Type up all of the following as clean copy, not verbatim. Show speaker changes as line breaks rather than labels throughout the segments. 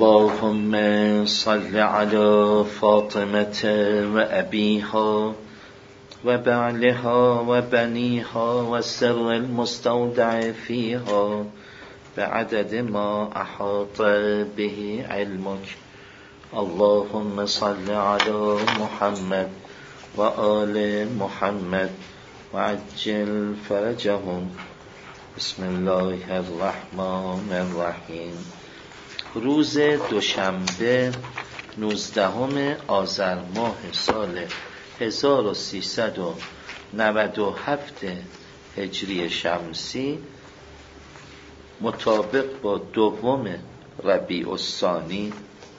اللهم صل على فاطمة وأبيها وبعلها وبنيها والسر المستودع فيها بعدد ما أحاط به علمك. اللهم صل على محمد وآل محمد وعجل فرجهم. بسم الله الرحمن الرحیم. روز دوشنبه 19 آذر ماه سال 1397 هجری شمسی مطابق با 2 ربیع الثانی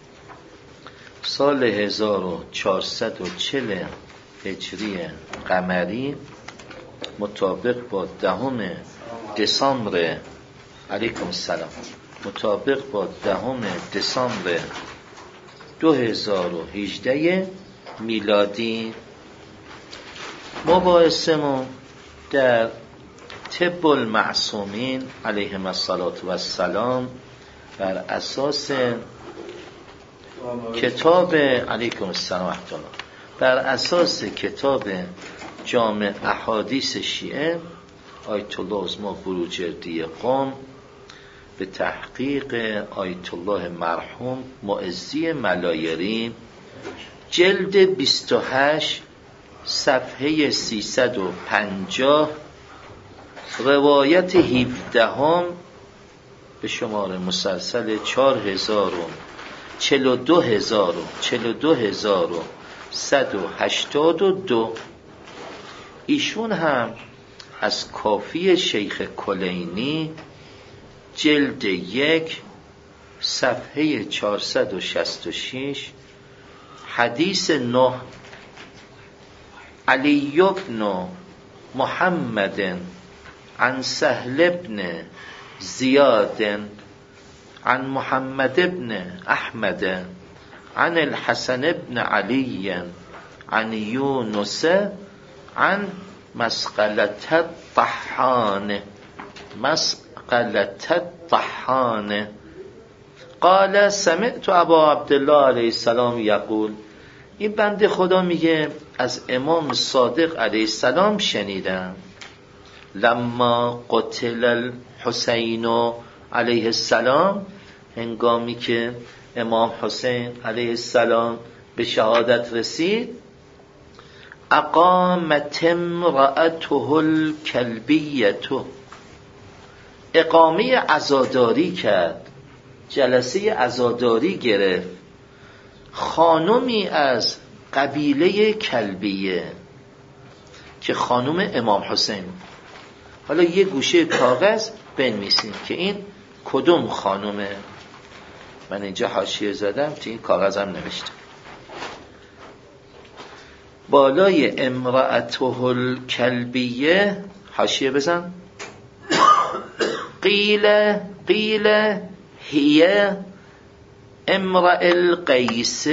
سال 1440 هجری قمری مطابق با 10 دسامبر علیکم السلام مطابق با 10 دسامبر 2018 میلادی. مباحثمون در طب المعصومین علیهم السلام بر اساس کتاب علیکم السلام ورحمة الله بر اساس کتاب جامع احادیث شیعه آیت الله عظمی بروجردی قم به تحقیق آیت الله مرحوم معزی ملایری، جلد 28 صفحه 350 روایت 17 به شماره مسلسل 42182. ایشون هم از کافی شیخ کلینی جلد 1 صفحه 466 حدیث 9 علی بن محمد عن سهل بن زیاد عن محمد بن احمد عن الحسن بن علی عن یونس عن مسقلة الطحان قال سمعت ابا عبدالله علیه السلام یقول. این بنده خدا میگه از امام صادق علیه السلام شنیدم لما قتل الحسین علیه السلام، هنگامی که امام حسین علیه السلام به شهادت رسید، اقامت امرأته الکلبیة، اقامه عزاداری کرد، جلسه عزاداری گرفت خانمی از قبیله کلبیه که خانم امام حسین. حالا یه گوشه کاغذ بنویسیم که این کدوم خانومه. من اینجا حاشیه زدم، تو این کاغذم نوشتم. بالای امرأته الکلبیه حاشیه بزن. قیل هی امرأ القیس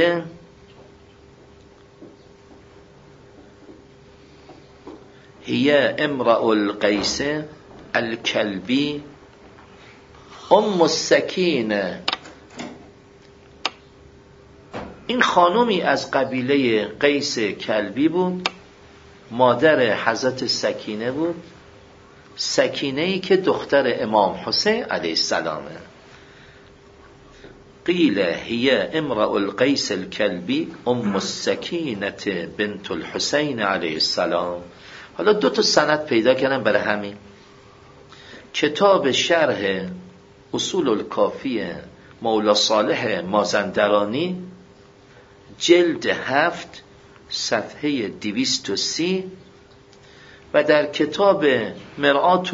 هی امرأ القیس الکلبی ام السکینه. این خانومی از قبیله قیس کلبی بود، مادر حضرت سکینه بود، سکینه‌ای که دختر امام حسین علیه السلامه. قیل هی امرأ القیس الکلبی ام السکینه بنت الحسین علیه السلام. حالا 2 سند پیدا کردم برای همین. کتاب شرح اصول الکافی مولا صالح مازندرانی جلد 7 صفحه 230 و در کتاب مرآت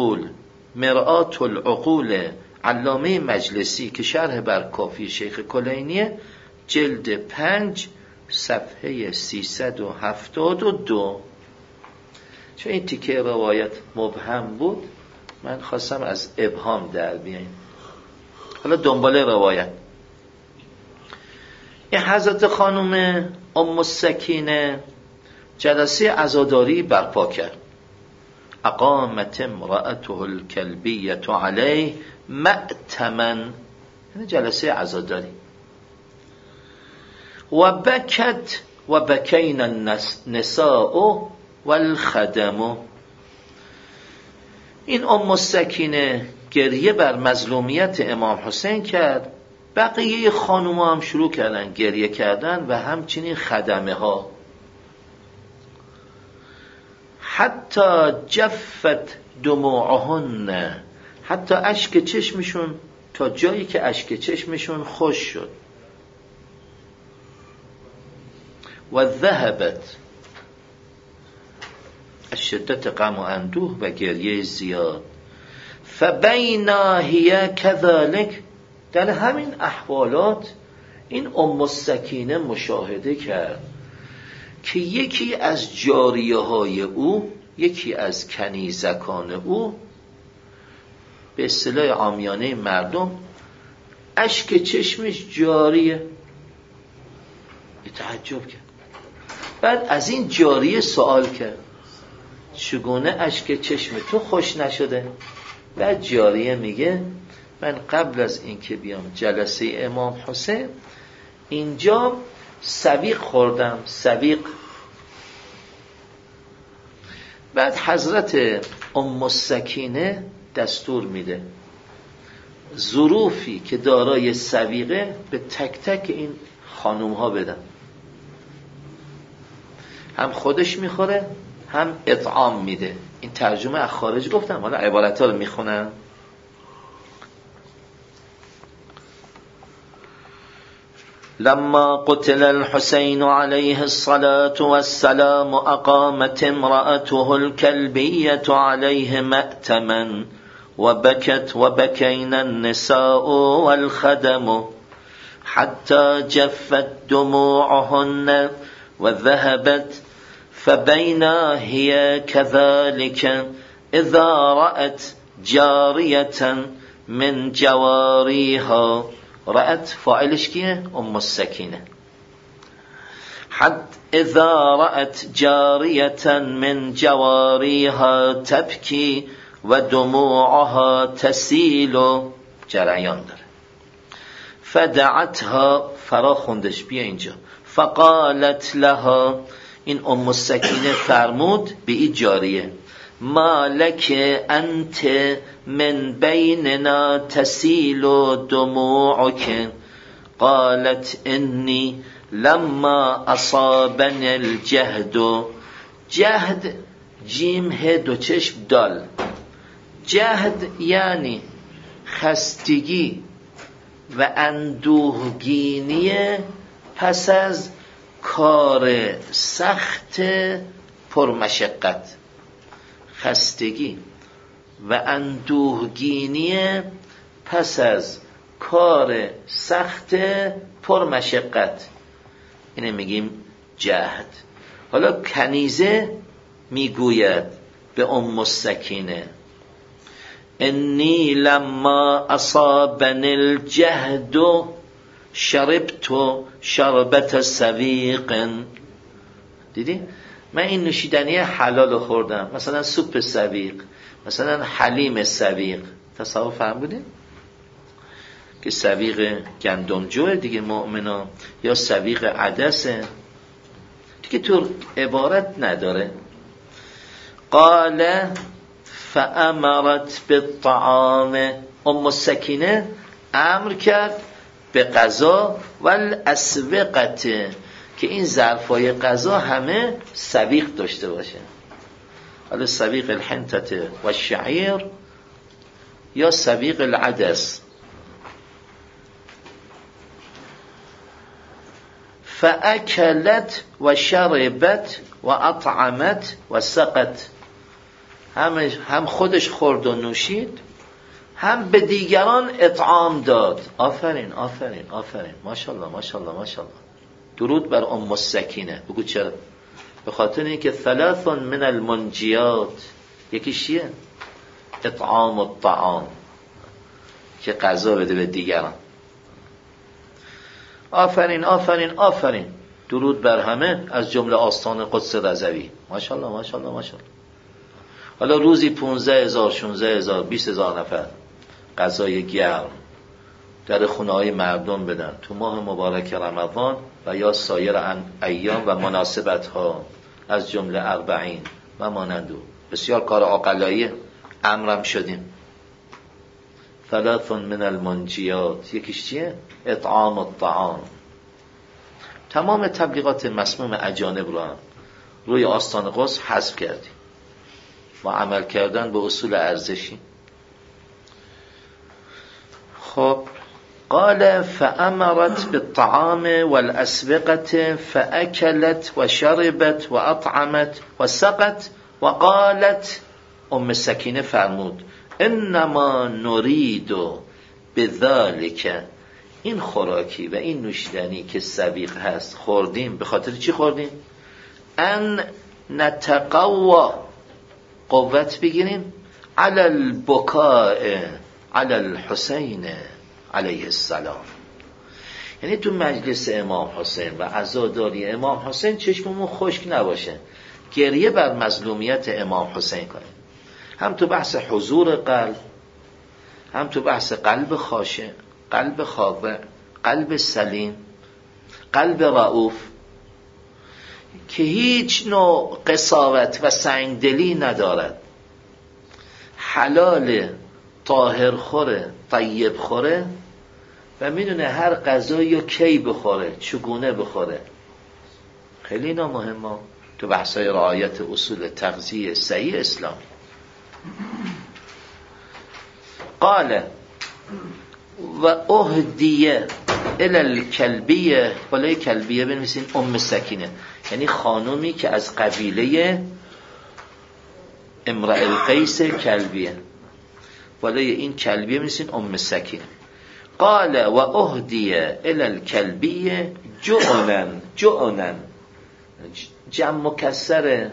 العقول علامه مجلسی که شرح بر کافی شیخ کلینیه جلد 5 صفحه 372. چون این تیکه روایت مبهم بود من خواستم از ابهام در بیایم. حالا دنبال روایت. این حضرت خانم ام السکینه جلسه عزاداری برپا کرد. اقامت امرأته الکلبیة علیه مأتمن یعنی جلسه عزاداری. و بکت و بکین النساء والخدم. این ام سکینه گریه بر مظلومیت امام حسین کرد، بقیه خانوما هم شروع کردن گریه کردن و همچنین خدمه ها. حتی جفت دموعهن، حتی اشک چشمشون، تا جایی که اشک چشمشون خوش شد. و ذهبت، از شدت غم و اندوه و گریه زیاد. فبینا هی کذالک، در همین احوالات این ام سکینه مشاهده کرد که یکی از جاریه های او، یکی از کنیزکان او، به اصطلاح عامیانه مردم، اشک چشمش جاریه. تعجب کرد. بعد از این جاریه سوال کرد چگونه اشک چشم تو خوش نشده؟ بعد جاریه میگه من قبل از اینکه بیام جلسه امام حسین اینجا سویق خوردم، سویق. بعد حضرت ام سکینه دستور میده ظروفی که دارای سویقه به تک تک این خانوم ها بدن، هم خودش میخوره هم اطعام میده. این ترجمه از خارج گفتم، حالا عبارت ها رو میخونم. لما قتل الحسين عليه الصلاة والسلام أقامت امرأته الكلبية عليه مأتما وبكت وبكينا النساء والخدم حتى جفت دموعهن وذهبت. فبينا هي كذلك إذا رأت جارية من جواريها. رأت فاعلش کیه؟ ام السکینه. حد اذا رأت جاریة من جواريها تبكي و دموعها تسیل، جریان داره. فدعتها، فرا خوندش، بیا اینجا. فقالت لها، این ام السکینه فرمود به این جاریه ما لک انت من بیننا تسیل دموعک. قالت انی لما اصابنی الجهد. جهد جیم ه دو چشم دال. جهد یعنی خستگی و اندوهگینی پس از کار سخت پرمشقت. خستگی و اندوهگینی پس از کار سخت پرمشقت، اینه میگیم جهد. حالا کنیزه میگوید به ام السکینه انی لما اصابنی الجهد شربت شربت سویق. دیدی؟ من این نوشیدنی حلال خوردم، مثلا سوپ سویق، مثلا حلیم سویق. تصور فهم بودین؟ که سویق گندمجوه دیگه مؤمنا، یا سویق عدسه دیگه، تو عبارت نداره. قال فامرت بالطعام. ام السکینه امر کرد به غذا و الاسوقت، که این ظرفای غذا همه سویق داشته باشه. حالا سویق الحنطه و الشعیر یا سویق العدس. فاکلت و شربت و اطعمت و سقت. هم خودش خورد و نوشید، هم به دیگران اطعام داد. آفرین آفرین آفرین، ماشاءالله ماشاءالله ماشاءالله. درود بر ام السکینه. بگو چرا؟ به خاطر اینکه ثلاث من المنجیات، یکیش چیه؟ اطعام الطعام، که غذا بده به دیگران. آفرین آفرین آفرین. درود بر همه، از جمله آستان قدس رضوی. ماشاءالله ماشاءالله ماشاءالله. حالا روزی 15,000 16,000 20,000 نفر غذای گرم در خونه‌های مردم بدن تو ماه مبارک رمضان و یا سایر ایام و مناسبت‌ها از جمله 40 و مانندو. بسیار کار عاقلانه امرم شدیم. 3 من المنجیات، یکیش چیه؟ اطعام الطعام. تمام تبلیغات مسموم اجانب رو هم روی آستان قدس حذف کردیم و عمل کردن به اصول ارزشی. خب قال فأمرت بالطعام والأسبقة فأكلت وشربت وأطعمت وسقت وقالت ام سکینه فرمود انما نريد بذلك، این خوراکی و این نوشیدنی که سبیق هست خوردیم به خاطر چی خوردیم؟ ان نتقوى، قوت بگیریم، علی البکاء علی الحسین علیه السلام. یعنی تو مجلس امام حسین و عزاداری امام حسین چشممون خشک نباشه، گریه بر مظلومیت امام حسین کنیم، هم تو بحث حضور قلب، هم تو بحث قلب خاشع، قلب خاضع، قلب سلیم، قلب رؤوف که هیچ نوع قساوت و سنگدلی ندارد، حلال، طاهر خوره، طیب خوره و میدونه هر غذایی رو کی بخوره، چگونه بخوره. خیلی اینا مهمه تو بحثای رعایت اصول تغذیه صحیح اسلام. قال و اهدیه الی الکلبیه، بالای کلبیه بنویسین ام سکینه، یعنی خانومی که از قبیله امرأ القیس کلبیه، بالای این کلبیه بنویسین ام سکینه. قال و اهدیه الی الکلبیه جعنن، جعنن جمع مکسر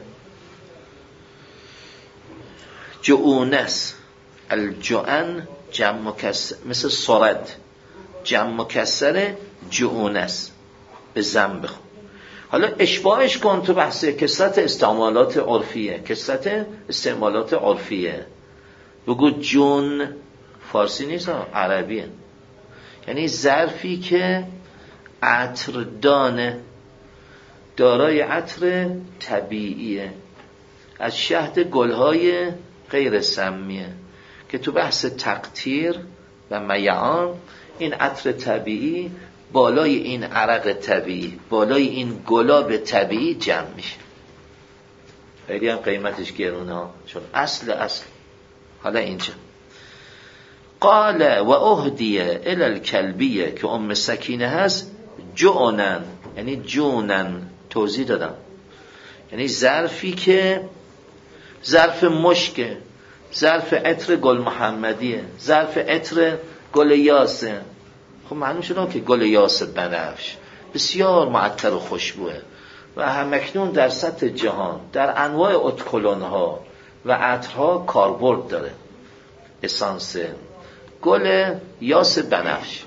جعونس، الجعن جمع مکسر مثل سرد، جمع مکسر جعونس به زن بخون. حالا اشباهش کن تو بحث کثرت استعمالات عرفیه، کثرت استعمالات عرفیه. بگو جون فارسی نیست، عربیه، یعنی ظرفی که عطردانه، دارای عطر طبیعیه، از شهد گلهای غیر سمیه، که تو بحث تقطیر و میعان این عطر طبیعی بالای این عرق طبیعی، بالای این گلاب طبیعی جمع میشه. خیلی هم قیمتش گرونه ها، چون اصل. حالا اینجا قال و اهدیه الی الکلبیه که ام سکینه هست، جعنن یعنی جونن، توضیح دادم، یعنی ظرفی که ظرف مشکه، ظرف عطر گل محمدیه، ظرف عطر گل یاسه. خب معلوم شده که گل یاس بنفش بسیار معطر و خوشبوه و همکنون در سطح جهان در انواع ادکلونها و عطرها کاربرد داره. اسانس گل یاس بنفش.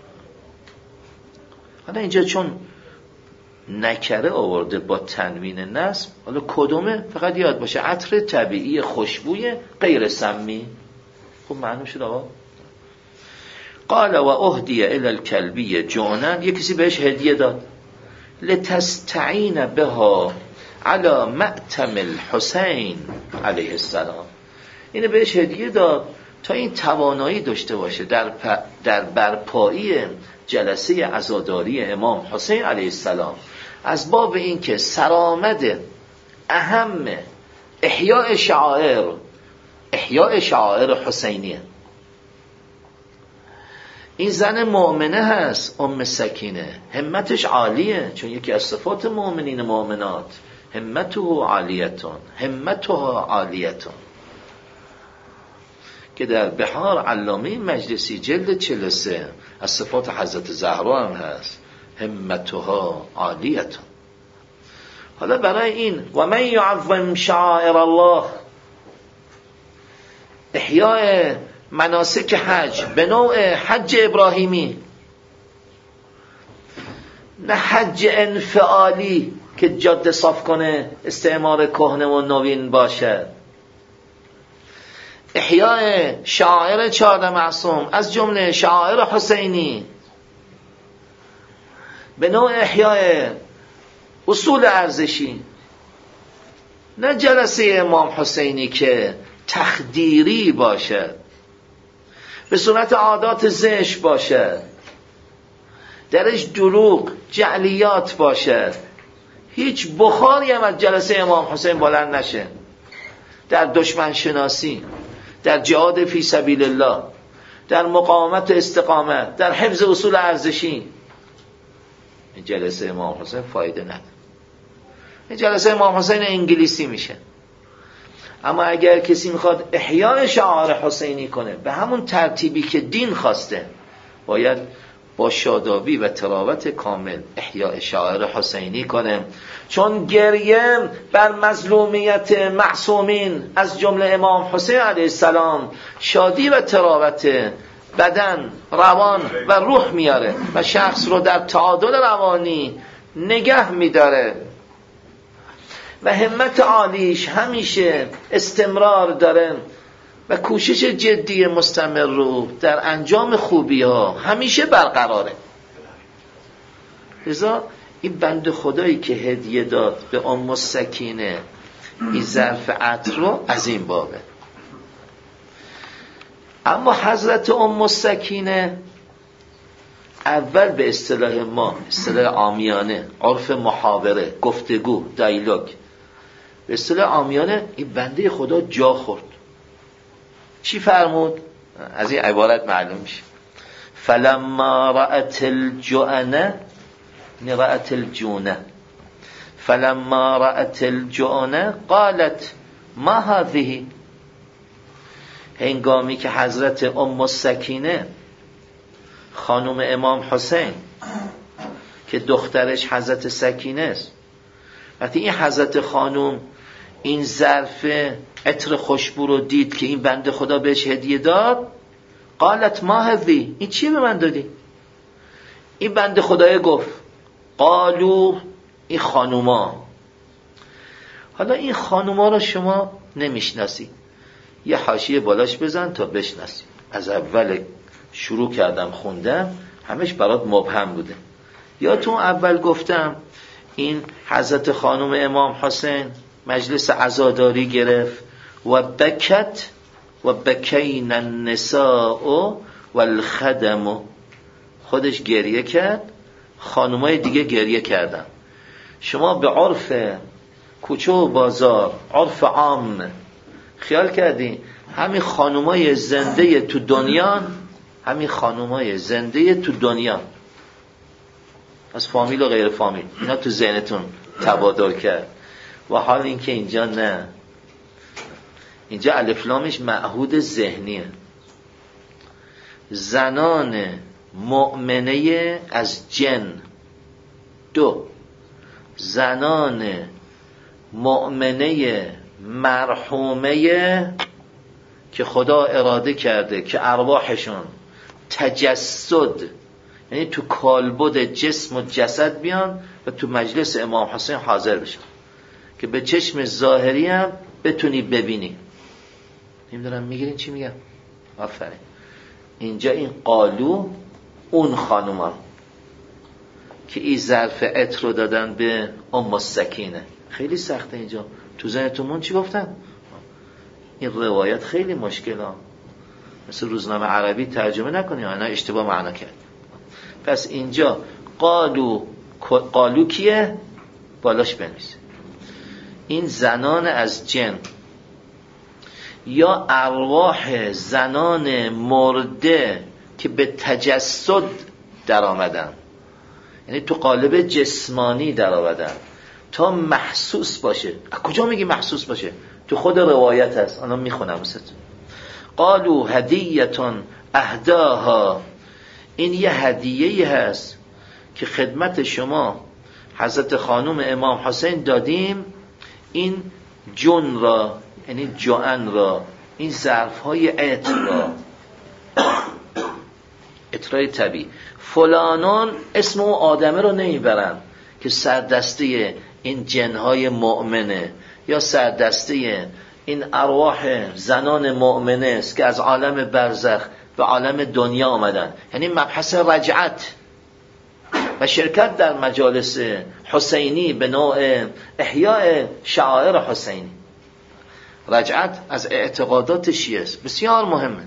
حالا اینجا چون نکره آورده با تنوین نصب، حالا کدومه فقط یاد باشه، عطر طبیعی خوشبوی غیر سمی. خب معلوم شد آقا. قال و اهدیه الی الکلبیه جعنن، یک کسی بهش هدیه داد، لتستعین بها علی مأتم الحسین علیه السلام. اینو بهش هدیه داد تا این توانایی داشته باشه در برپایی جلسه عزاداری امام حسین علیه السلام، از باب این که سرآمد اهم احیاء شعائر حسینیه. این زن مؤمنه هست، ام سکینه، همتش عالیه، چون یکی از صفات مؤمنین مؤمنات همتها عالیتون که در بحار علامه مجلسی جلد 43 از صفات حضرت زهرا هم هست، همتها عالیتون. حالا برای این و من یعظم شعائر الله، احیاء مناسک حج به نوع حج ابراهیمی، نه حج انفعالی که جاده صاف کنه، استعمار کهنه و نوین باشه. احیاء شعائر 14 معصوم از جمله شعائر حسینی، به نوع احیاء اصول ارزشی، نه جلسه امام حسینی که تخدیری باشد، به صورت عادات زشت باشد، درش دروغ جعلیات باشد، هیچ بخاری هم از جلسه امام حسین بلند نشه، در دشمن شناسی، در جهاد فی سبیل الله، در مقاومت و استقامت، در حفظ اصول ارزشی. این جلسه امام حسین فایده نداره. این جلسه امام حسین انگلیسی میشه. اما اگر کسی میخواد احیای شعائر حسینی کنه به همون ترتیبی که دین خواسته، باید با شادابی و تراوت کامل احیای شعائر حسینی کنه، چون گریه بر مظلومیت معصومین از جمله امام حسین علیه السلام شادی و تراوت بدن، روان و روح میاره و شخص رو در تعادل روانی نگه میداره و همت عالیش همیشه استمرار داره و کوشش جدی مستمر رو در انجام خوبی ها همیشه برقراره. لذا این بند خدایی که هدیه داد به ام سکینه این ظرف عطر رو از این بابه. اما حضرت ام سکینه اول به اصطلاح ما، اصطلاح عامیانه، عرف محاوره، گفتگو، دیالوگ، به اصطلاح عامیانه این بنده خدا جا خورد. چی فرمود؟ از این عبارت معلوم میشه: فلما رأت الجؤنه، رأت الجونه، فلما رأت الجؤنه قالت ما هذه. هنگامی که حضرت ام سکینه خانم امام حسین که دخترش حضرت سکینه است، وقتی این حضرت خانم این ظرف عطر خوشبو رو دید که این بنده خدا بهش هدیه داد، قالت ما هذی، این چیه به من دادی؟ این بنده خدای گفت قالو، این خانوما. حالا این خانوما رو شما نمیشناسی، یه حاشیه بالاش بزن تا بشناسی. از اول شروع کردم خوندم همش برات مبهم بوده. یا تو اول گفتم این حضرت خانم امام حسین مجلس عزاداری گرفت و بکت و بکین النساء والخدم، خودش گریه کرد، خانمای دیگه گریه کردن. شما به عرف کوچه و بازار، عرف عام خیال کردین همین خانمای زنده تو دنیا، همین خانمای زنده تو دنیا از فامیل و غیر فامیل، اینا تو ذهنتون تبادر کرد. و حال این که اینجا نه، اینجا الف لامش معهود ذهنیه. زنان مؤمنه از جن، دو زنان مؤمنه مرحومه که خدا اراده کرده که ارواحشون تجسد، یعنی تو کالبد جسم و جسد بیان و تو مجلس امام حسین حاضر بشن که به چشم ظاهری هم بتونی ببینی. نمیدونم میگیرین چی میگم؟ آفرین. اینجا این قالو اون خانوما که این ظرف عطر رو دادن به ام سکینه. خیلی سخته اینجا. تو ذهنتون چی گفتم؟ این روایت خیلی مشکله، مثل روزنامه عربی ترجمه نکنی اینا اشتباه معنا کرد. پس اینجا قالو کیه؟ بالاش بنویسه این زنان از جن یا ارواح زنان مرده که به تجسد در آمدن، یعنی تو قالب جسمانی در آمدن تا محسوس باشه. کجا میگی محسوس باشه؟ تو خود روایت هست، الان میخونم واسهتون. قالو هدیه‌تون اهداها، این یه هدیه‌ای هست که خدمت شما حضرت خانم امام حسین دادیم، این جن را، یعنی جوان را، این ظرف‌های عطر را، عطرای طبیعی. فلانان اسم اون آدمه رو نمیبرن که سردسته این جنهای مؤمنه یا سردسته این ارواح زنان مؤمنه است که از عالم برزخ به عالم دنیا آمدن، یعنی مبحث رجعت و شرکت در مجالس حسینی به نوع احیاء شعائر حسینی. رجعت از اعتقادات شیعه است، بسیار مهمه.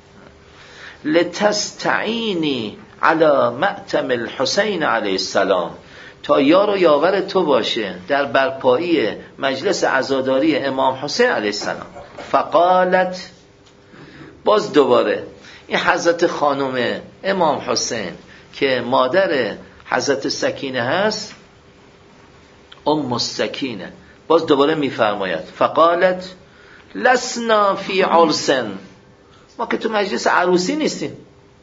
لتستعینی علی مأتم الحسین علیه السلام، تا یار و یاور تو باشه در برپایی مجلس عزاداری امام حسین علیه السلام. فقالت، باز دوباره این حضرت خانم امام حسین که مادر حضرت سکینه هست، ام السکینه، باز دوباره میفرماید فقالت لسنا فی عرسن، ما که تو مجلس عروسی نیستیم.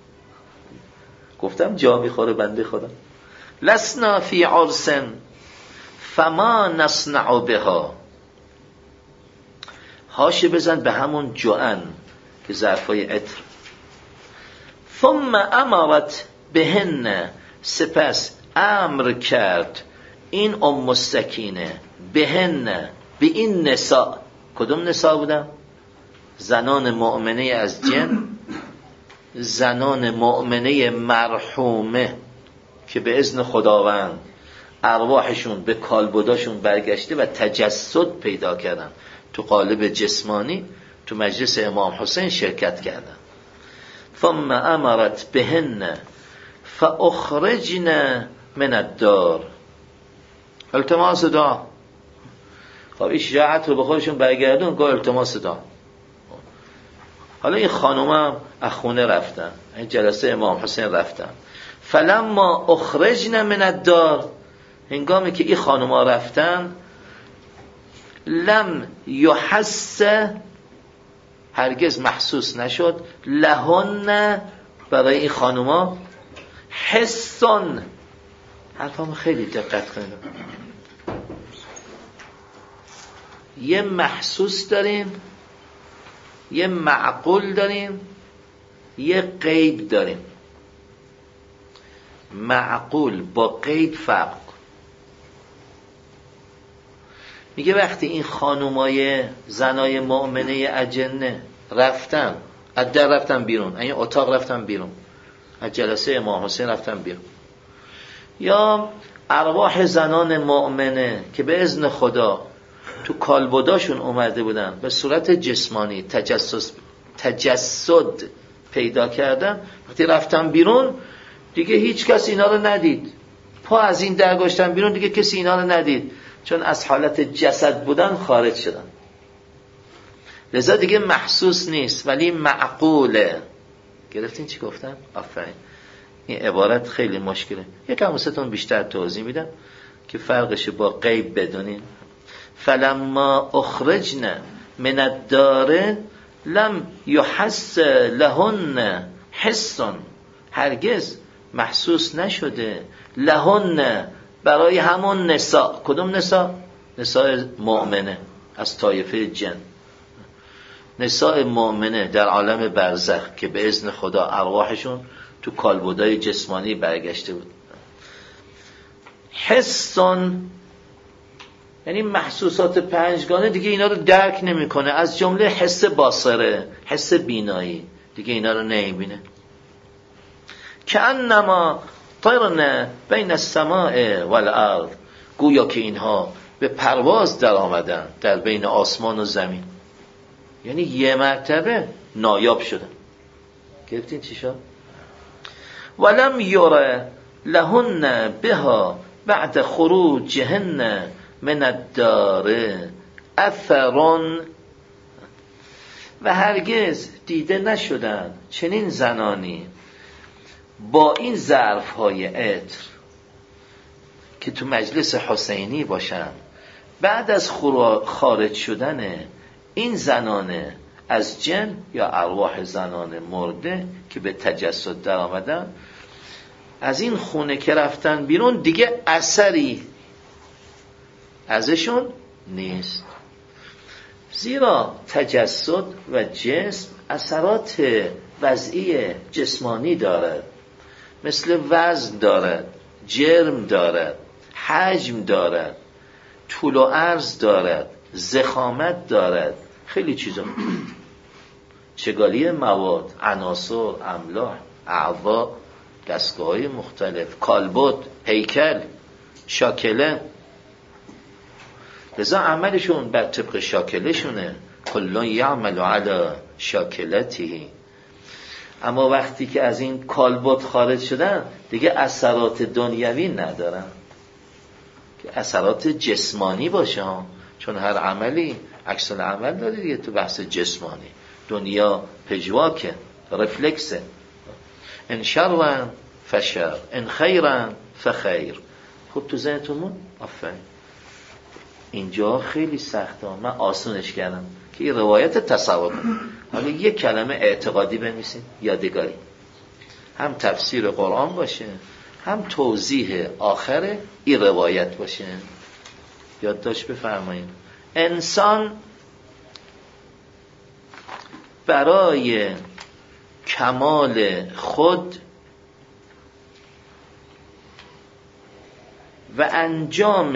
گفتم جا میخوره بنده خدا. لسنا فی عرسن فما نصنع بها، هاشه بزن به همون جوان که ظرفای عطر. ثم امرت بهن، سپس امر کرد این ام السکینه بهن، به این نساء. کدوم نساء بودن؟ زنان مؤمنه از جن، زنان مؤمنه مرحومه که به اذن خداوند ارواحشون به کالبداشون برگشته و تجسد پیدا کردن، تو قالب جسمانی تو مجلس امام حسین شرکت کردن. ثم امرت بهن فاخرجن من الدار، التماس دعا. خب این شجاعت رو به خودشون برگردون، گفت التماس دعا. حالا این خانومم از خونه رفتن، این جلسه امام حسین رفتن. فلما اخرجن من الدار، هنگامی که این خانوما رفتن، لم یحس، هرگز محسوس نشد، لهن، برای این خانوما، حسن. حرفامو خیلی دقت کنید، یه محسوس داریم، یه معقول داریم، یه غیب داریم. معقول با غیب فرق کن. میگه وقتی این خانومای زنای مؤمنه اجنه رفتن، از در رفتن بیرون، این اتاق رفتن بیرون، از جلسه امام حسین رفتن بیرون، یا ارواح زنان مؤمنه که به اذن خدا تو کالبداشون اومده بودن به صورت جسمانی تجسد پیدا کردن، وقتی رفتن بیرون دیگه هیچ کس اینا رو ندید. پا از این در گشتن بیرون دیگه کسی اینا رو ندید، چون از حالت جسد بودن خارج شدن. لذا دیگه محسوس نیست ولی معقوله. گرفتین چی گفتم؟ آفرین. این عبارت خیلی مشکله، یکم واسهتون بیشتر توضیح میدم که فرقش با غیب بدونین. فلما اخرجنا من الدار لم يحس لهن حس، هرگز محسوس نشده لهن، برای همون نساء. کدوم نساء؟ نساء مؤمنه از طایفه جن، نساء مؤمنه در عالم برزخ که به اذن خدا ارواحشون تو کالبدای جسمانی برگشته بود. حسن یعنی محسوسات پنجگانه دیگه اینا رو درک نمیکنه، از جمله حس باصره، حس بینایی، دیگه اینا رو نمیبینه. کأنما طرن بین السماء والارض، گویا که اینها به پرواز در آمدن در بین آسمان و زمین، یعنی یه مرتبه نایاب شدن. گرفتین چی شد؟ ولم یره لهن بها بعد خروجهن من الدار اثرون، و هرگز دیده نشدن چنین زنانی با این ظرف‌های عطر که تو مجلس حسینی باشن بعد از خارج شدن این زنان از جن یا ارواح زنان مرده که به تجسد در آمدن، از این خونه که رفتن بیرون دیگه اثری ازشون نیست. زیرا تجسد و جسم اثرات وضعی جسمانی دارد، مثل وزن دارد، جرم دارد، حجم دارد، طول و عرض دارد، ضخامت دارد، خیلی چیزا، چگالی مواد، عناصر، املاح، اعضا، دستگاه‌های مختلف، کالبد، هیکل، شاکله. لذا عملشون بر طبق شاکلشونه، کلون یعمل علی شاکلته. اما وقتی که از این کالبد خارج شدن دیگه اثرات دنیوی ندارن، که اثرات جسمانی باشه، چون هر عملی عکس العمل داره دیگه. تو بحث جسمانی دنیا پژواکه، رفلکسه، ان شرا فشر ان خیرا فخیر. خب تو ذهنتون آفرین. اینجا خیلی سخته، من آسونش کردم که این روایت تصور کنم. حالا یک کلمه اعتقادی بنویسیم یادگاری، هم تفسیر قرآن باشه هم توضیح آخر این روایت باشه. یادداشت بفرمایید. انسان برای کمال خود و انجام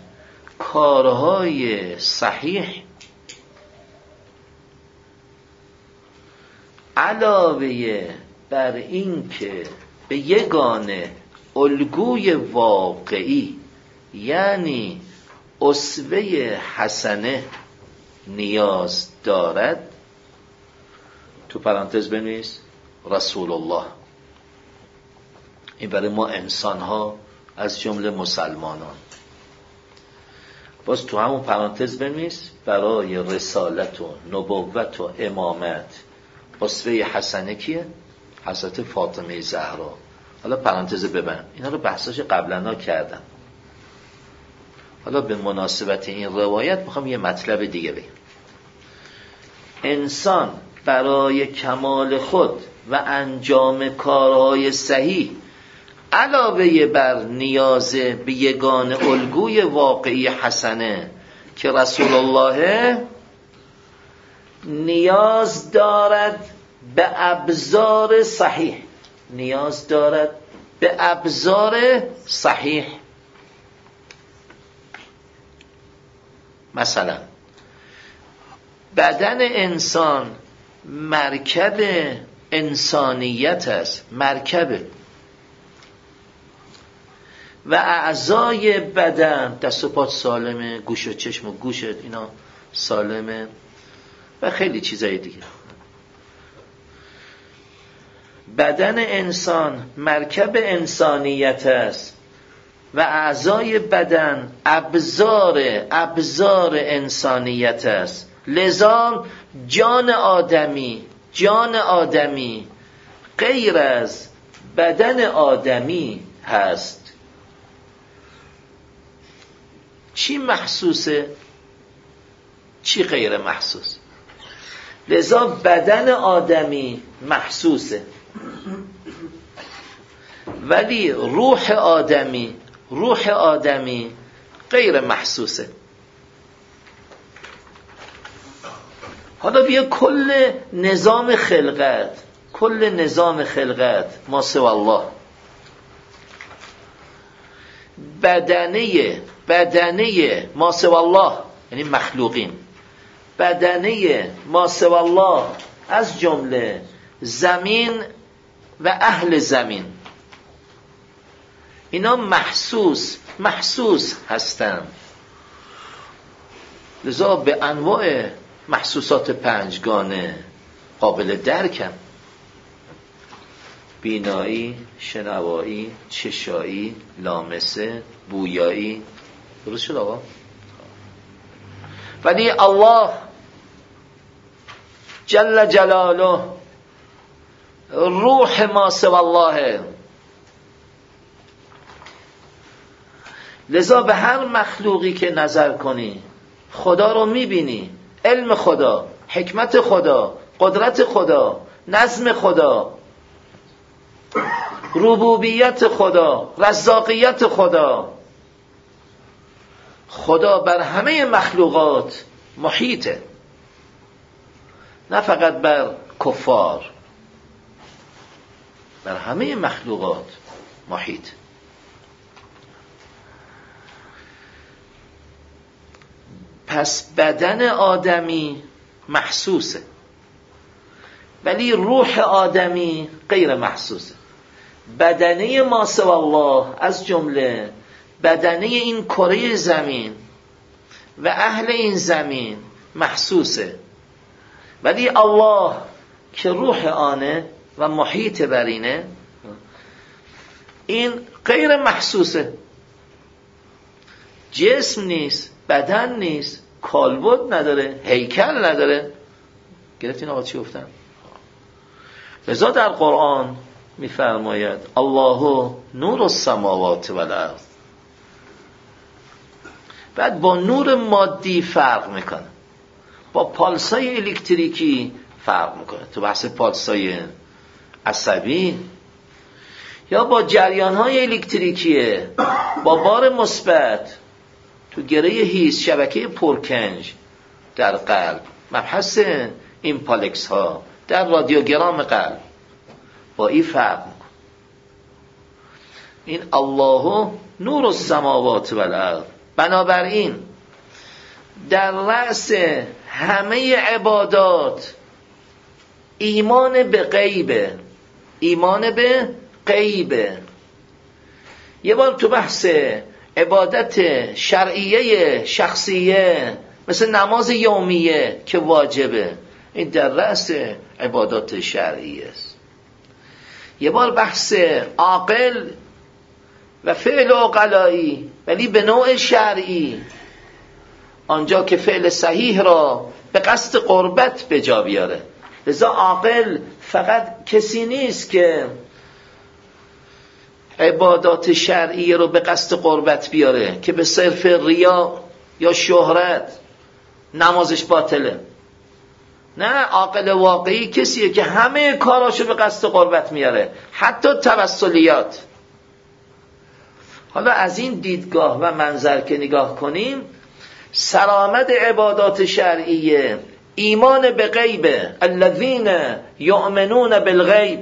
کارهای صحیح علاوه بر این که به یگانه الگوی واقعی یعنی اسوه حسنه نیاز دارد، تو پرانتز بنویس رسول الله. این برای ما انسان ها از جمله مسلمانان. باز تو همون پرانتز بنویس برای رسالت و نبوت و امامت اسوه حسنه کیه؟ حضرت فاطمه زهرا. حالا پرانتز ببند، اینا رو بحثاش قبلا کردم. حالا به مناسبت این روایت میخوام یه مطلب دیگه بگم. انسان برای کمال خود و انجام کارهای صحیح علاوه بر نیاز به یگان الگوی واقعی حسنه که رسول الله، نیاز دارد به ابزار صحیح. نیاز دارد به ابزار صحیح. مثلا بدن انسان مرکب انسانیت است، مرکب، و اعضای بدن، دست و پات سالمه، گوش و چشم و گوشت اینا سالمه و خیلی چیزای دیگه. بدن انسان مرکب انسانیت است و اعضای بدن ابزار انسانیت است. لذا جان آدمی غیر از بدن آدمی هست. چی محسوسه؟ چی غیر محسوس؟ لذا بدن آدمی محسوسه، ولی روح آدمی غیر محسوسه. حالا بیا کل نظام خلقت ما سوی الله، بدنه ما سوی الله یعنی مخلوقین، بدنه ما سوی الله از جمله زمین و اهل زمین، اینا محسوس هستند. لذا به انواع محسوسات پنجگانه قابل درکن: بینایی، شنوایی، چشایی، لامسه، بویایی. درست شد آقا؟ ولی الله جل جلاله روح ما سوی الله. لذا به هر مخلوقی که نظر کنی خدا رو میبینی، علم خدا، حکمت خدا، قدرت خدا، نظم خدا، ربوبیت خدا، رزاقیت خدا. خدا بر همه مخلوقات محیطه، نه فقط بر کفار، بر همه مخلوقات محیط. پس بدن آدمی محسوسه، ولی روح آدمی غیر محسوسه. بدنه ما سوی الله از جمله بدنه این کره زمین و اهل این زمین محسوسه، ولی الله که روح آنه و محیط برینه این غیر محسوسه. جسم نیست، بدن نیست، کالبد نداره، هیکل نداره. گرفتین آقا چی گفتم؟ لذا در قرآن میفرماید الله نور السماوات و الارض. بعد با نور مادی فرق میکنه، با پالسای الکتریکی فرق میکنه، تو بحث پالسای عصبی یا با جریانهای الکتریکیه، با بار مثبت تو گره هیس شبکه پرکنج در قلب، مبحث ایمپالکس ها در رادیوگرام قلب، با این فرق میکنه. این الله نور السماوات و الارض. بنابراین در رأس همه عبادات ایمان به غیبه، ایمان به غیبه. یه بار تو بحث عبادت شرعیه شخصیه مثل نماز یومیه که واجبه، این در رأس عبادات شرعیه است. یه بار بحث عاقل و فعل عقلایی ولی به نوع شرعی، آنجا که فعل صحیح را به قصد قربت به جا بیاره. لذا عاقل فقط کسی نیست که عبادات شرعی رو به قصد قربت بیاره که به صرف ریا یا شهرت نمازش باطله. نه، عاقل واقعی کسیه که همه کاراشو به قصد قربت میاره، حتی توسلیات. حالا از این دیدگاه و منظر که نگاه کنیم، سرآمد عبادات شرعیه ایمان به غیب، الذین یؤمنون بالغیب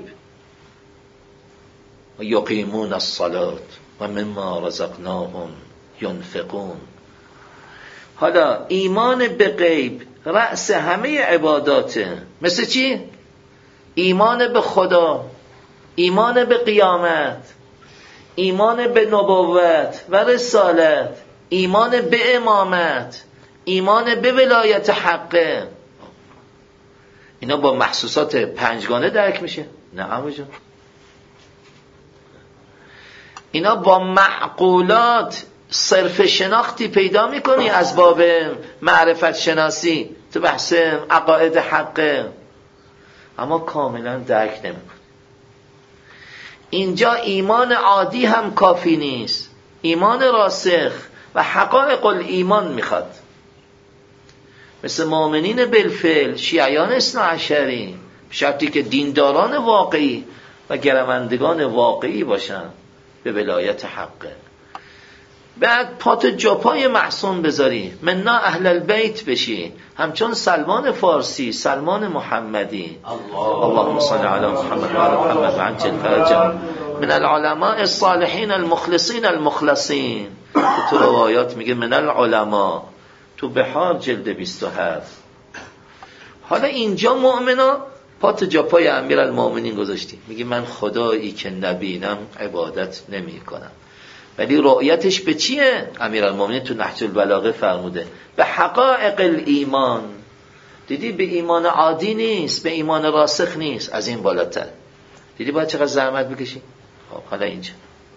و یقیمون الصلاة و مما رزقناهم ينفقون. حالا ایمان به غیب رأس همه عباداته. مثل چی؟ ایمان به خدا، ایمان به قیامت، ایمان به نبوت و رسالت، ایمان به امامت، ایمان به ولایت حقه. اینا با محسوسات پنجگانه درک میشه؟ نه عموجان، اینا با معقولات صرف شناختی پیدا میکنی از باب معرفت شناسی تو بحث عقاید حقه، اما کاملا درک نمیکنی. اینجا ایمان عادی هم کافی نیست، ایمان راسخ و حقایق الایمان میخواد. مثل مؤمنین بالفعل، شیعیان اثنا عشری، شرطی که دینداران واقعی و گروندگان واقعی باشن به ولایت حقه. بعد پات جاپای معصوم بذاری، منا اهل البیت بشی، همچون سلمان فارسی، سلمان محمدی. اللهم صل علی محمد و علی محمد و عجل فرجهم من العلماء الصالحین المخلصین المخلصین. تو روایات میگه من العلماء، تو بحار جلد 27. حالا اینجا مؤمنا پات جاپای امیرالمومنین گذاشتی، میگه من خدایی که نبینم عبادت نمی کنم. ولی رؤیتش به چیه؟ امیرالمومنین تو نهج البلاغه فرموده به حقایق الایمان. دیدی به ایمان عادی نیست، به ایمان راسخ نیست، از این بالاتر. دیدی باید چقدر زحمت بکشی؟ خب حالا اینجا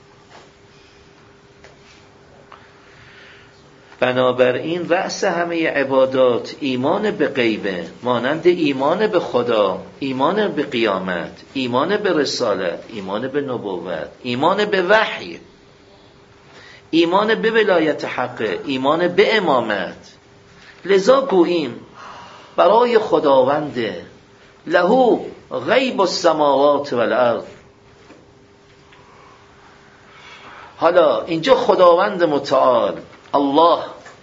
بنابراین رأس همه عبادات ایمان به غیبه، مانند ایمان به خدا، ایمان به قیامت، ایمان به رسالت، ایمان به نبوت، ایمان به وحی، ایمان به ولایت حق، ایمان به امامت. لذا گوییم برای خداوند له غیب السماوات والارض. حالا اینجا خداوند متعال الله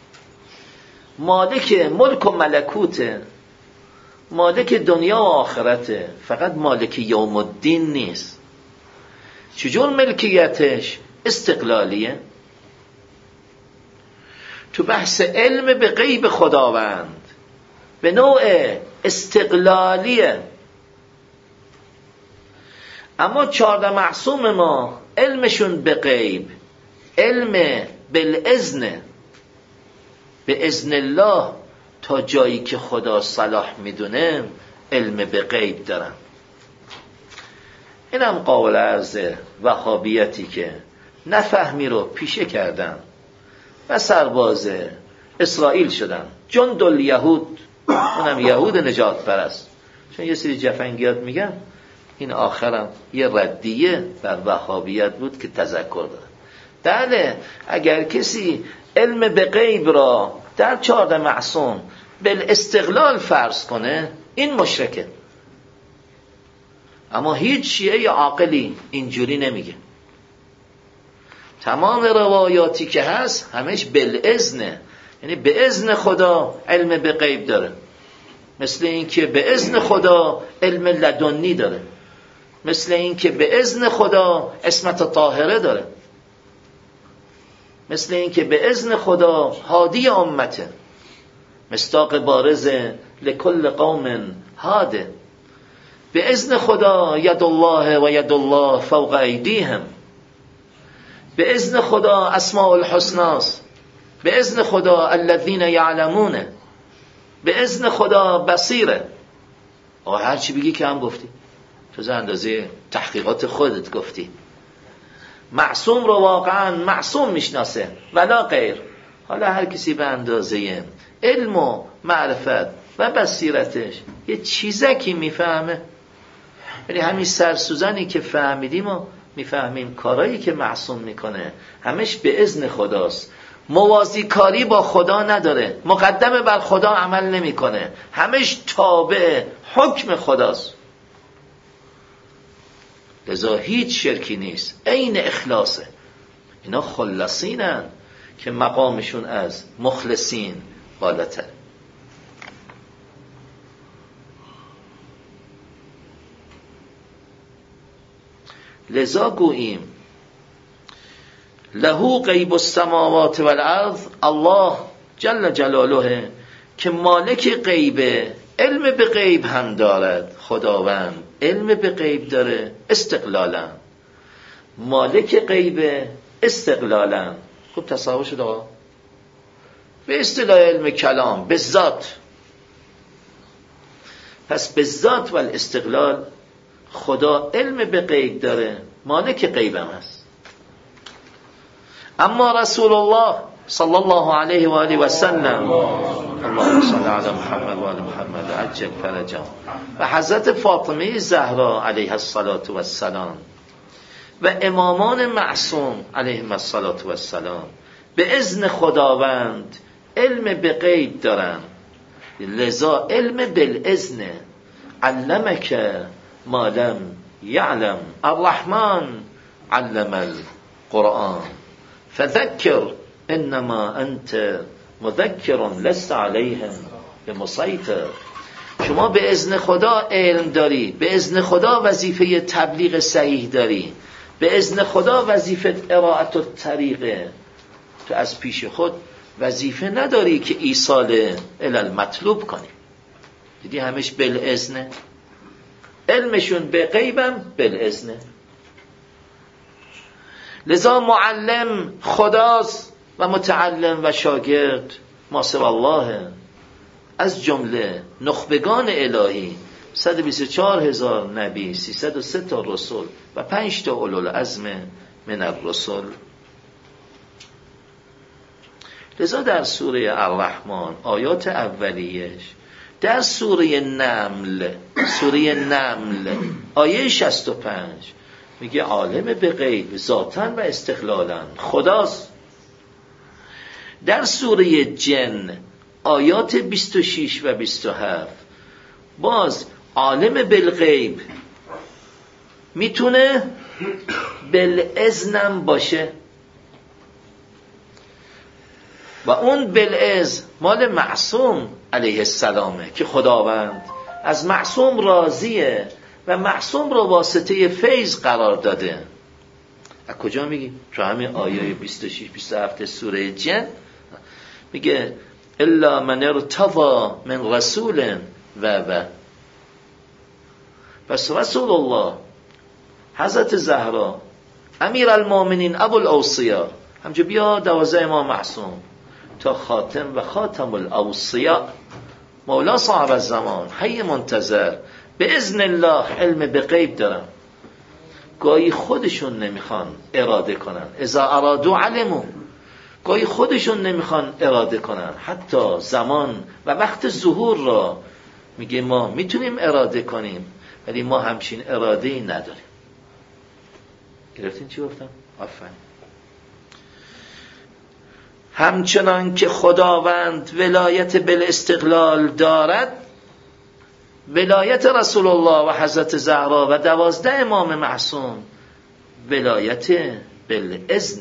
مالک ملک و ملکوته، مالک دنیا و آخرته، فقط مالک یوم الدین نیست. چجور ملکیتش؟ استقلالیه. تو بحث علم به غیب خداوند به نوع استقلالیه. اما 14 معصوم ما علمشون به غیب، علم بالاذن، به اذن الله، تا جایی که خدا صلاح میدونه علم به غیب دارن. اینم قابل عرض وهابیتی که نفهمی رو پیشه کردن و سرباز اسرائیل شدن، جند الیهود، اونم یهود نجات پرست. چون یه سری جفنگیات میگن این آخرم یه ردیه بر وهابیت بود که تذکر داره. بله، اگر کسی علم به غیب را در 14 معصوم بالاستقلال فرض کنه این مشرکه. اما هیچ شیعه عاقلی اینجوری نمیگه. تمام روایاتی که هست همش بالاذنه، یعنی به اذن خدا علم به غیب داره. مثل این که به اذن خدا علم لدنی داره، مثل این که به اذن خدا عصمت طاهره داره، مثل این که به اذن خدا هادی امته، مصداق بارز لکل قوم هاده. به اذن خدا ید الله و ید الله فوق ایدیهم، به اذن خدا اسماء الحسناست، به اذن خدا الذین یعلمون، به اذن خدا بصیره. آقا هر چی بگی که هم گفتی، تو اندازه تحقیقات خودت گفتی. معصوم رو واقعا معصوم میشناسه ولا غیر. حالا هر کسی به اندازه علم و معرفت و بصیرتش یه چیزکی میفهمه. یعنی همین سرسوزنی که فهمیدیم و میفهمیم کارایی که معصوم میکنه همش به اذن خداست، موازی کاری با خدا نداره، مقدمه بر خدا عمل نمیکنه، همش تابع حکم خداست. لذا هیچ شرکی نیست، عین اخلاصه. اینا خلصینن که مقامشون از مخلصین بالاتر. لذا گوییم له غیب السماوات والارض، الله جل جلاله که مالک غیبه، علم به غیب هم دارد. خداوند علم به غیب داره استقلالا، مالک غیبه استقلالا. خوب تصور شد آقا؟ به اصطلاح علم کلام به ذات. پس به ذات و الاستقلال خدا علم به غیب داره، مالک غیب هم هست. اما رسول الله صلی الله علیه و آله و سلم، اللهم صل علی محمد و آل محمد عجل فرجهم، و حضرت فاطمه زهرا علیها الصلاة و السلام و امامان معصوم علیهم الصلاة و السلام به اذن خداوند علم به غیب دارن. لذا علم بالاذن، علمک ما لم یعلم، الرحمن علم القرآن، فذکر انما انت مذکر لست علیهم بمسیطر. شما به اذن خدا علم داری، به اذن خدا وظیفه تبلیغ صحیح داری، به اذن خدا وظیفه ارائت الطریقه. تو از پیش خود وظیفه نداری که ایصال المطلوب کنی. دیدی همش بالاذنه، علمشون به غیبم بالاذنه. لذا معلم خداست و متعلم و شاگرد ما سوی الله. از جمله نخبگان الهی 124,000 نبی، 303 تا رسول و 5 تا اولوالعزم من الرسل. لذا در سوره الرحمن آیات اولیش، در سوره نمل آیه 65 میگه عالم به غیب ذاتاً و استقلالاً خداست. در سوره جن آیات 26 و 27 باز عالم بالغیب میتونه بالاذنم باشه و اون بالاذن مال معصوم علیه السلامه که خداوند از معصوم راضیه و معصوم رو واسطه فیض قرار داده. از کجا میگی؟ تو همین آیه 26-27 سوره جن میگه الا من ارتضى من رسول و پس رسول الله، حضرت زهرا، امیر المؤمنین، ابو الاوصیا، همجا بیا 12 امام معصوم تا خاتم و خاتم الاوصیا، مولا صاحب الزمان، حی منتظر، به اذن الله علم به غیب دارن. گاهی خودشون نمیخوان اراده کنن، اذا ارادوا علموا، گاهی خودشون نمیخوان اراده کنن، حتی زمان و وقت ظهور را میگه ما میتونیم اراده کنیم ولی ما همچین اراده ای نداریم. گرفتین چی گفتم؟ آفرین. همچنان که خداوند ولایت بالاستقلال دارد، ولایت رسول الله و حضرت زهرا و 12 امام معصوم ولایت بالاذن.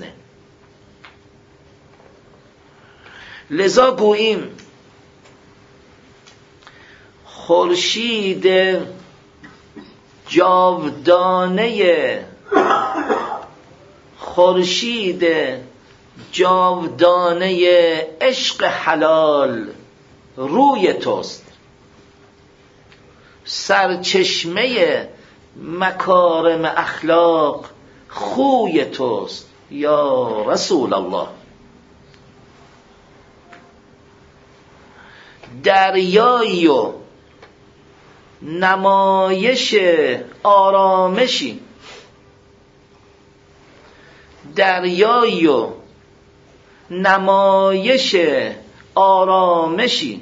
لذا گوییم خورشید جاودانه، خورشید جاودانه عشق حلال روی توست، سرچشمه مکارم اخلاق خوی توست یا رسول الله. دریایی و نمایش آرامشی، دریایی و نمایش آرامشی،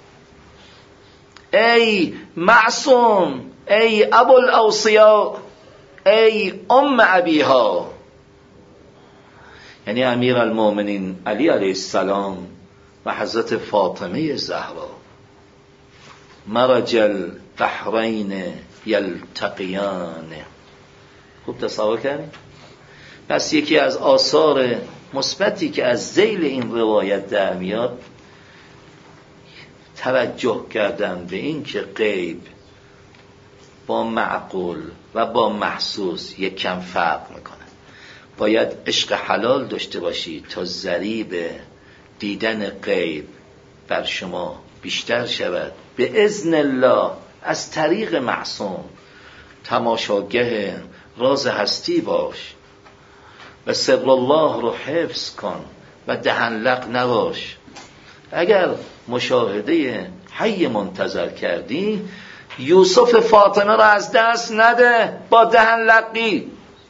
ای معصوم، ای ابو الاوصیا، ای ام ابیها، یعنی امیر المؤمنین علی علیه السلام و حضرت فاطمه زهرا، مرج البحرین یلتقیان. خوب تصور کردیم؟ پس یکی از آثار مثبتی که از ذیل این روایت در میاد، توجه کردن به این که غیب با معقول و با محسوس یک کم فرق میکنه. باید عشق حلال داشته باشی تا ضریب دیدن غیب بر شما بیشتر شود. به اذن الله از طریق معصوم تماشاگه راز هستی باش و سر الله رو حفظ کن و دهنلق نباش. اگر مشاهده حی منتظر کردی، یوسف فاطمه را از دست نده با دهنلقی.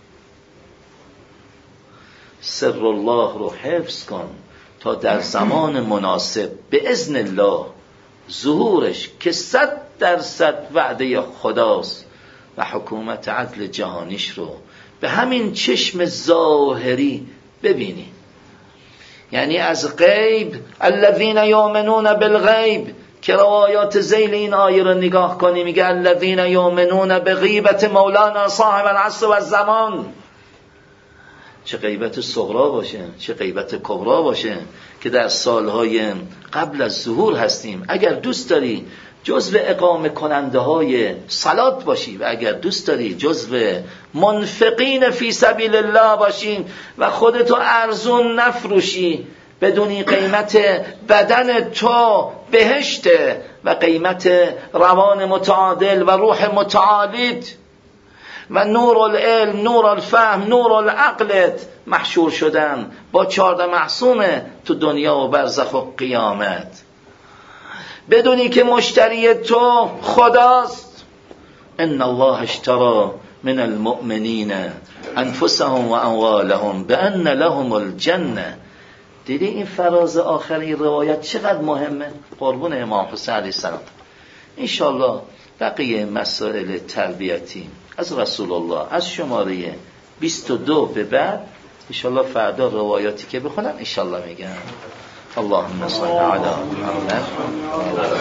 سر الله رو حفظ کن تا در زمان مناسب به اذن الله ظهورش که 100% وعده خداست و حکومت عدل جهانیش رو به همین چشم ظاهری ببینی. یعنی از غیب، الذین یؤمنون بالغیب، که روایات ذیل این آیه رو نگاه کنی میگه الذین یؤمنون بغیبت مولانا صاحب العصر و الزمان. چه غیبت صغرا باشه، چه غیبت کبرا باشه که در سالهای قبل از ظهور هستیم. اگر دوست داری جزو اقامه کننده های صلات باشی و اگر دوست داری جزو منفقین فی سبیل الله باشی و خودتو ارزون نفروشی، بدونی قیمت بدن تو بهشته و قیمت روان متعادل و روح متعالید و نور العلم، نور الفهم، نور العقلت محشور شدن با 14 معصومه تو دنیا و برزخ و قیامت. بدونی که مشتری تو خداست. ان الله اشترى من المؤمنین انفسهم و اموالهم بان لهم الجنه. دیدی این فراز آخری روایت چقدر مهمه؟ قربون امام حسین علیه السلام. انشالله بقیه مسائل تربیتی از رسول الله از شماره 22 به بعد انشالله فردا روایاتی که بخونم انشالله میگم. اللهم صل علی محمد.